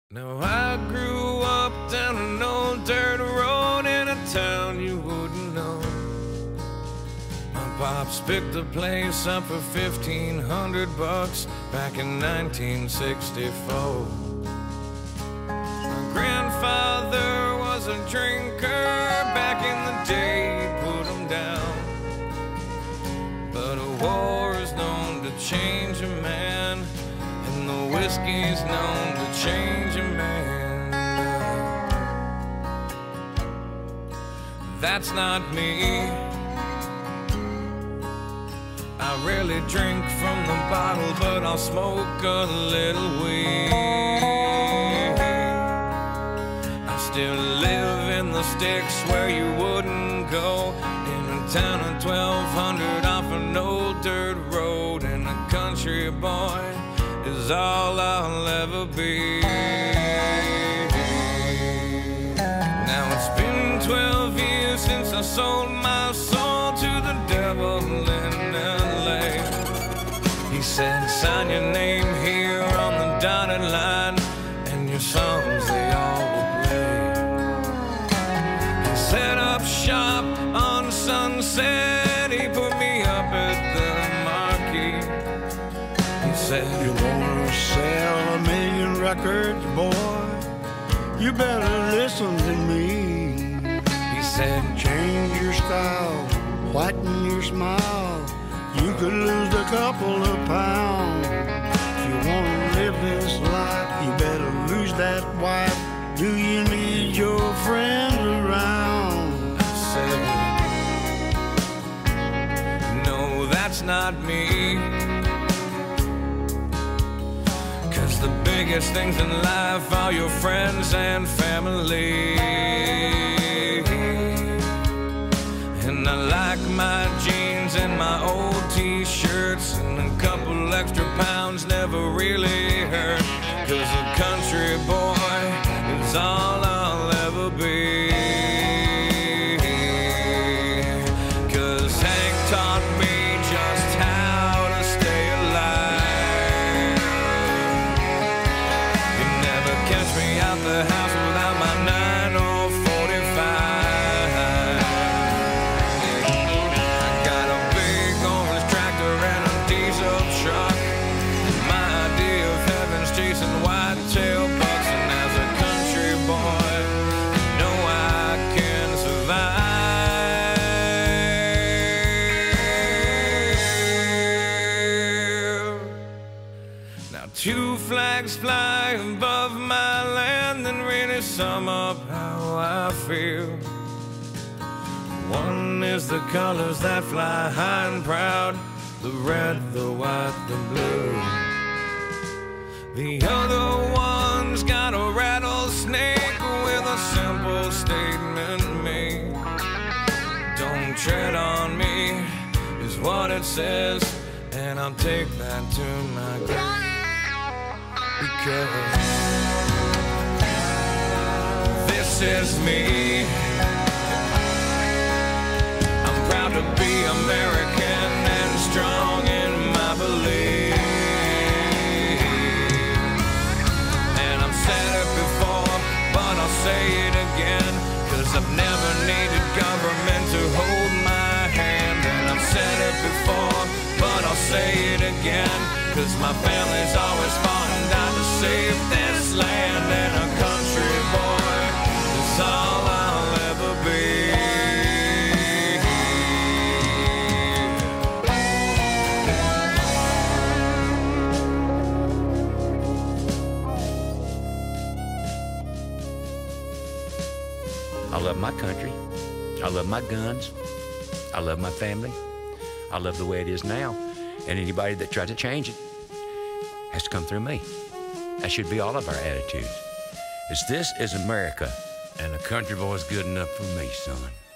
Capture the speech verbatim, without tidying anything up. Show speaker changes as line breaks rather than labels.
Now I grew up down an old dirt road in a town you wouldn't know. My pops picked the place up for fifteen hundred bucks back in nineteen sixty-four. My grandfather was a drinker back in the day, he put him down. But a war is known to change a man, and the whiskey's known to change a man. That's not me. I rarely drink from the bottle, but I'll smoke a little weed. I still live in the sticks where you wouldn't go, in a town of twelve hundred off an old dirt road, and a country boy is all I'll ever be. Now it's been twelve years since I sold my soul to the devil in L A. He said, sign your name here on the dotted line, and your songs they all will play. He set up shop on Sunset, he put me up at the Marquee. He said,
you wanna sell a million records, boy? You better listen to me.
He said,
change your style, whiten your smile. You could lose a couple of pounds. If you wanna live this life, you better lose that wife. Do you need your friends around?
I said, no, that's not me. The biggest things in life are your friends and family. And I like my jeans and my old t-shirts, and a couple extra pounds never really hurt, 'cause a country boy is all I'll ever be. 'Cause Hank taught me just how to stay alive. Catch me out the house without my nine or forty-five. I got a big orange tractor and a diesel truck. My idea of heaven's chasing whitetail bucks, and as a country boy, you know I can survive. Now two flags fly above my land and really sum up how I feel. One is the colors that fly high and proud, the red, the white, the blue. The other one's got a rattlesnake with a simple statement made. Don't tread on me is what it says, and I'll take that to my grave. Because this is me. I'm proud to be American and strong in my belief. And I've said it before, but I'll say it again, 'cause I've never needed government to hold my hand. And I've said it before, but I'll say it again, 'cause my family's always fought and died to save this land. And a country boy is all I'll ever be.
I love my country. I love my guns. I love my family. I love the way it is now. And anybody that tries to change it has to come through me. That should be all of our attitudes. Is this is America, and a country boy's good enough for me, son.